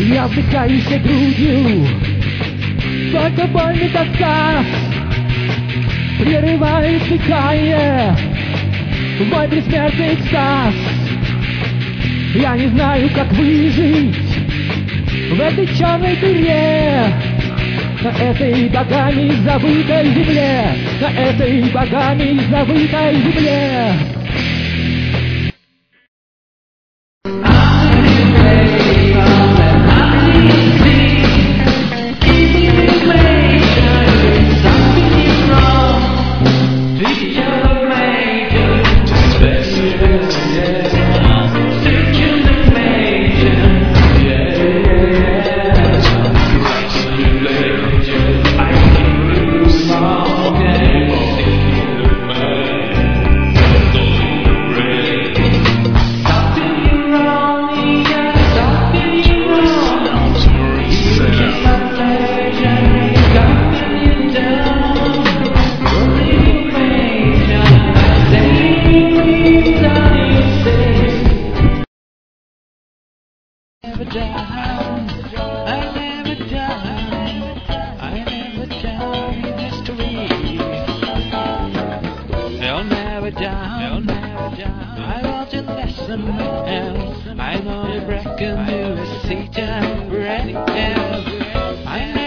Я вдыхаюсь грудью, только боль и тоска прерывает дыхание в мой предсмертный экстаз. Я не знаю, как выжить в этой черной дыре, на этой богами забытой земле, на этой богами забытой земле. I know you break a new seat and break. I